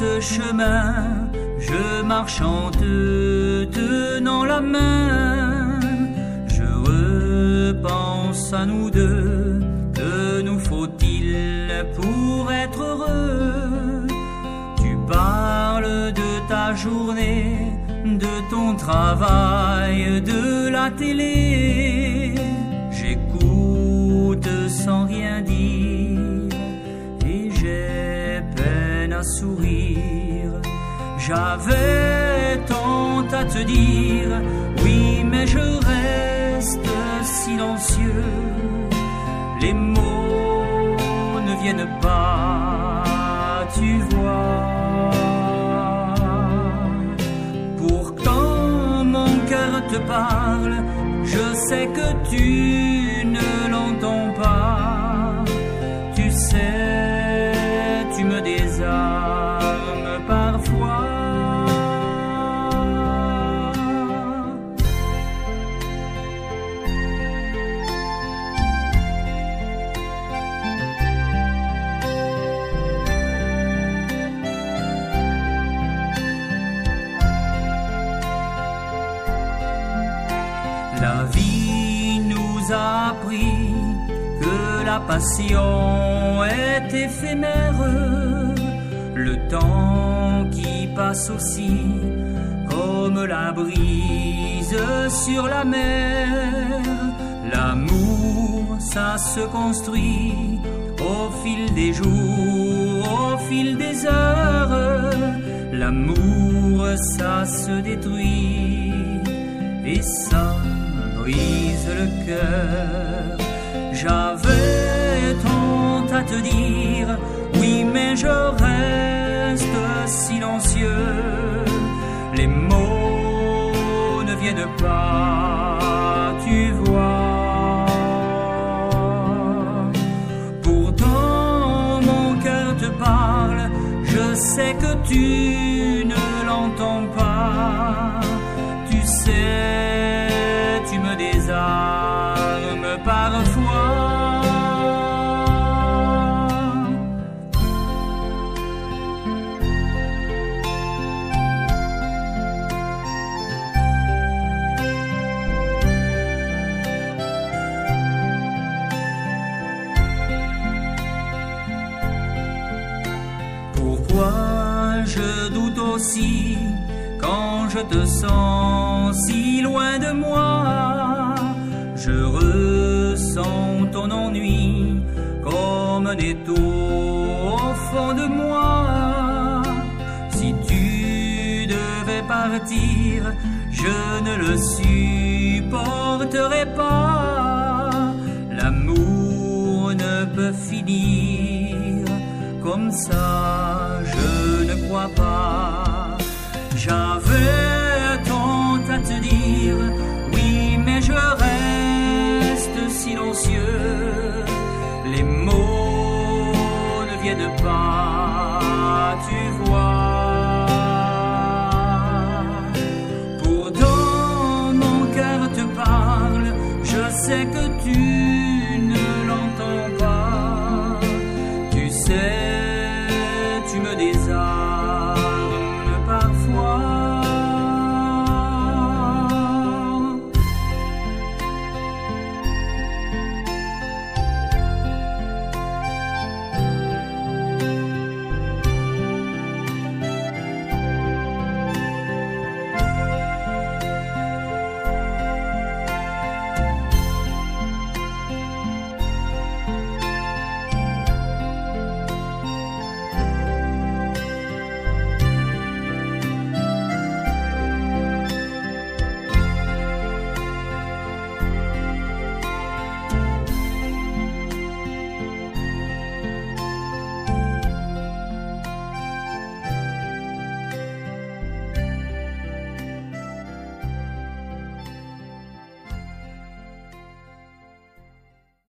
ce chemin, je marche en te tenant la main. Je repense à nous deux, que nous faut-il pour être heureux? Tu parles de ta journée, de ton travail, de la télé. J'écoute sans rien dire et j'ai peine à sourire. J'avais tant à te dire, oui, mais je reste silencieux. Les mots ne viennent pas, tu vois. Pourtant mon cœur te parle, je sais que tu ne l'entends pas. Tu sais, tu me désarmes parfois. La vie nous a appris que la passion est éphémère. Le temps qui passe aussi comme la brise sur la mer. L'amour, ça se construit au fil des jours, au fil des heures. L'amour, ça se détruit et ça brise le cœur. J'avais tant à te dire, oui, mais je reste silencieux. Les mots ne viennent pas, tu vois. Pourtant mon cœur te parle, je sais que tu ne l'entends pas. Tu sais, tu me désarmes parfois. Pourquoi je doute aussi quand je te sens si loin de moi? Je ressens ton ennui comme un étau au fond de moi. Si tu devais partir, je ne le supporterai pas. L'amour ne peut finir comme ça, je ne crois pas. J'avais tant à te dire, oui, mais je reste silencieux. Les mots ne viennent pas, tu vois. Pourtant mon cœur te parle,